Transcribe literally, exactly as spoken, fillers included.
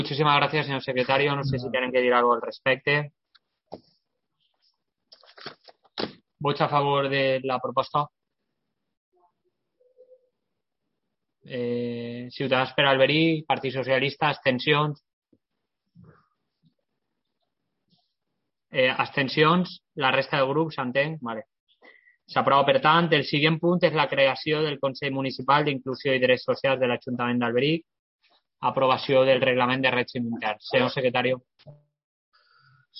Muchísimas gracias, señor secretario. No sé si tienen que decir algo al respecto. ¿Vots a favor de la proposta? Eh, Ciutadans per Alberic, Partit Socialista, abstencions. Eh, abstencions, la resta de grups, s'entén? Vale. S'aprova, per tant. El següent punt és la creació del Consell Municipal d'Inclusió i Drets Socials de l'Ajuntament d'Alberic. Aprovació del reglament de règim intern. Senyor secretari.